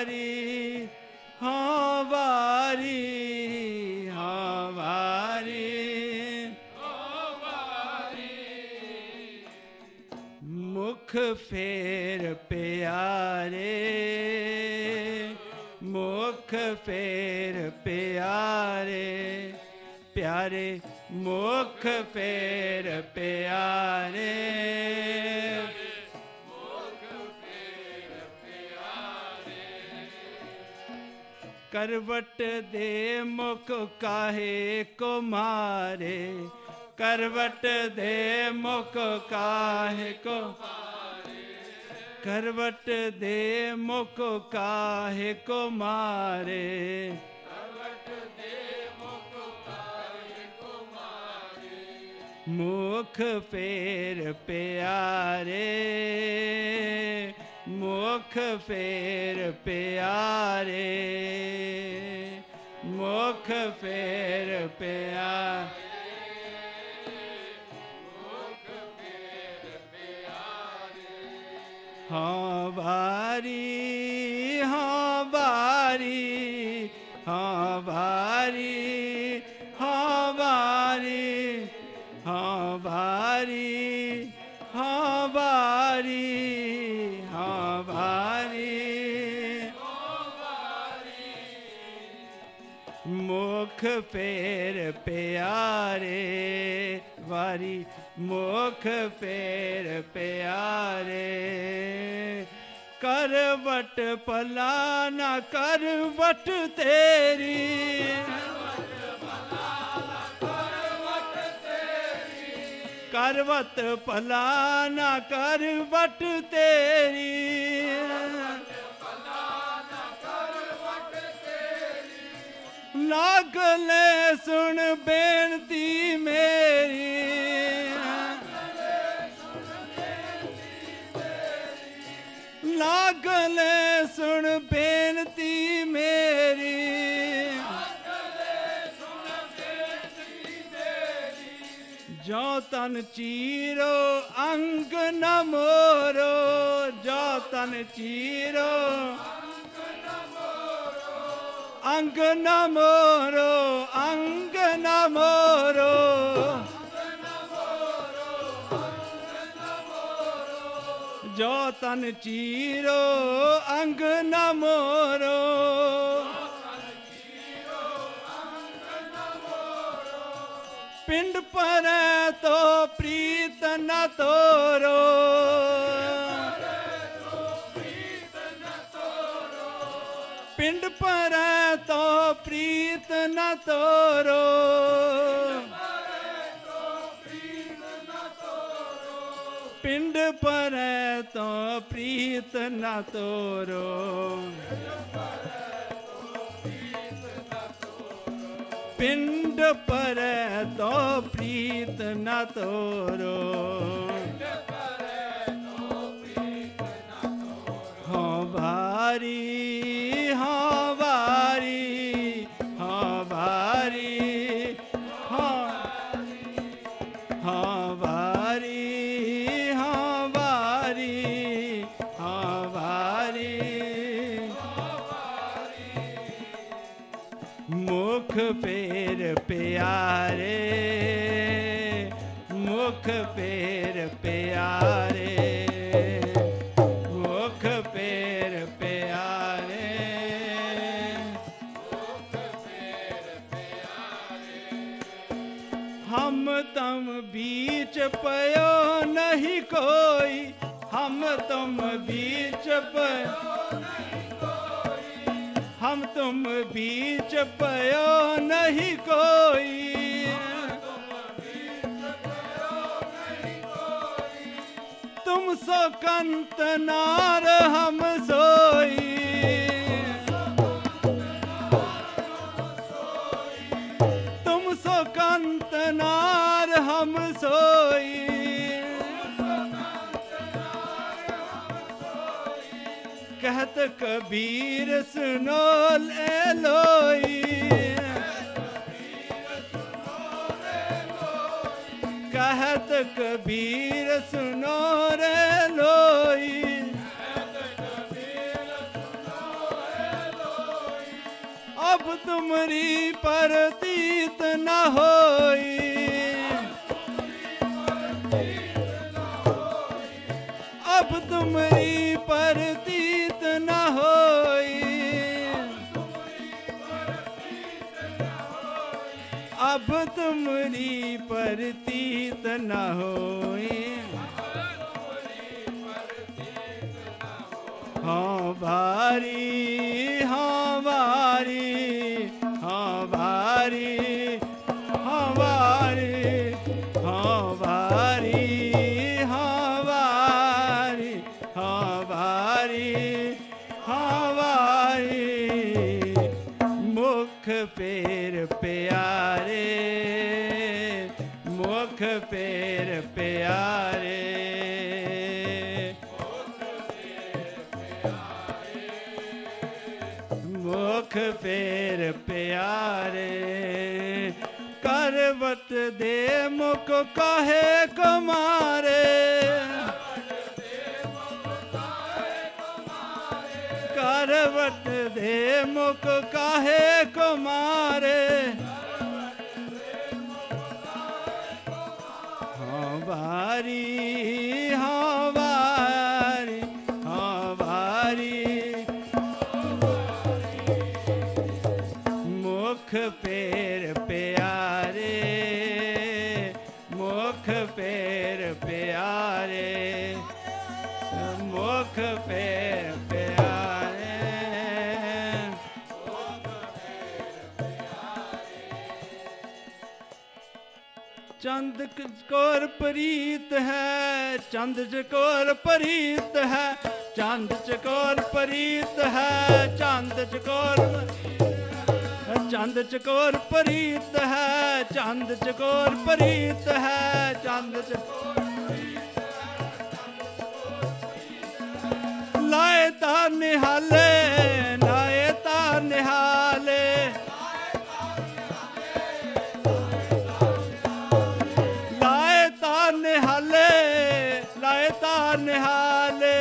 वारी हाँ वारी हाँ वारी मुख फेर प्यारे मुख फेर प्यारे प्यारे मुख फेर प्यारे करवट दे मुख काहे को मारे करवट दे मुख काहे को करवट दे मुख काहे को मारे मुख फेर प्यारे मुख फेर प्यारे मुख फेर प्यारे हाँ वारी हाँ वारी हाँ वारी हाँ वारी हाँ वारी हाँ वारी हाँ वारी मुख फेर प्यारे वारी मुख फेर प्यारे करवट पलाना करवट तेरी करवट पलाना करवट तेरी लागले सुन बेनती मेरी लागले सुन बेनती मेरी जो तन चीरो अंग न मोरो जो तन चीरो अंग न मोरो अंग न मोरो जो तन चीरो अंग न मोरो पिंड पर तो प्रीत न तोरो पिंड पर तो प्रीत न तोरो पिंड पर तो प्रीत न तोरो पिंड पर तो प्रीत न तोरो हाँ भारी हाँ भारी हाँ भारी हाँ हाँ भारी हाँ भारी हाँ भारी मुख फेर प्यारे मुख फेर प्यारे मुख फेर प्यारे हम तुम बीच पयो नहीं कोई हम तुम बीच पयो हम तुम बीच पयो नहीं कोई तुम सो कंत नार हम सोई तुम सो कंत नार हम सोई कहत कबीर सुनो ले लोई कहत कबीर सुनो रे लोई अब तुमरी परतीत न होई, अब तुमरी परतीत न होई, अब तुमरी परतीत न होई। हाँ भारी, हाँ भारी, हाँ भारी, हाँ भारी, हाँ भारी, हाँ भारी, हाँ भारी, हाँ भारी। मुख पेर प्यारे, मुख पेर प्यारे, मुख पेर प्यारे। करवट दे मुख काहे कमारे, करवट दे मुख काहे कमारे। हाँ भारी, हाँ भारी, हाँ भारी। मुख पेर प्यारे, मुख पेर प्यारे, मुख पेर प्यारे। चंद चकोर प्रीत है, चंद चकोर प्रीत है, चंद चकोर प्रीत है, चंद चकोर, चंद चकोर प्रीत है, चंद चकोर प्रीत है, चंद चकोर। लाए तार निहाले, लाए तार निहाले, लाए तार निहाले, लाए तार निहाले।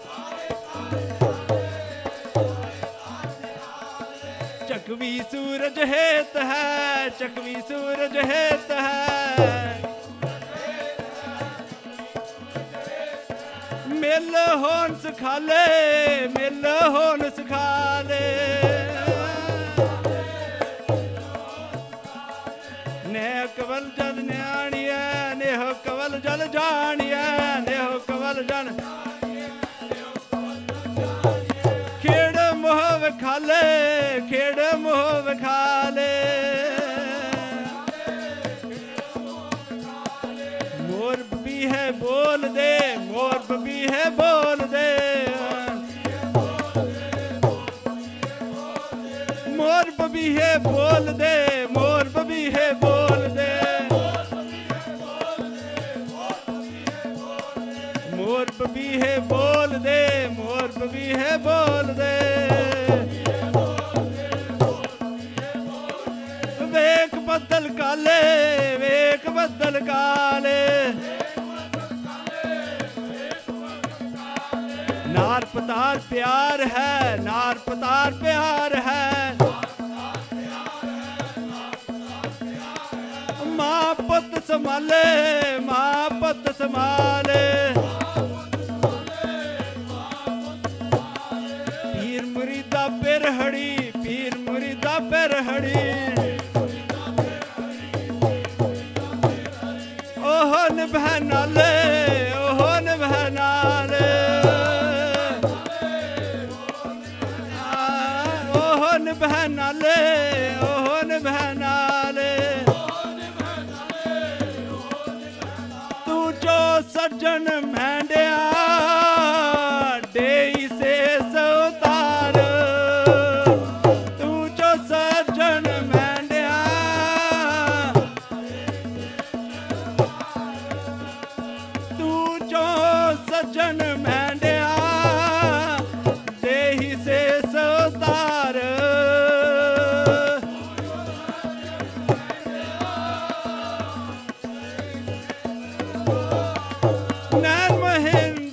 चकवी सूरज हेत है, चकवी सूरज हेत है। मिल होन सखाले, मिल होन सखाले। नेह कवल जल न्याणिया, नेह कवल जल जानिया, नेह कवल जल। खेड़ मोह विखाले, खेड़ मोह विखाले। मोर भी है बोल दे, मोर भी है बोल दे, मोर भी है बोल दे, मोर भी है बोल दे। मोर भी है बोल दे, मोर भी है बोल दे। वेख बदल काले, वेख बदल काले। नार पतार प्यार है, नार पतार प्यार है। माँ पुत संभाले, माँ पुत संभाले। पीर मुरीदा पिरहड़ी, पीर मुरीदा पिरहड़ी। ओहो निभह नाले, ओहो निभह नाले। ओहो निभह नाले, ओहो निभह नाले। तू जो सज्जन मैंडिया, डेई से सौतार। तू जो सज्जन मैंडिया, तू जो सज्जन मैंडिया, देही से सौतार। नैन महेंद्र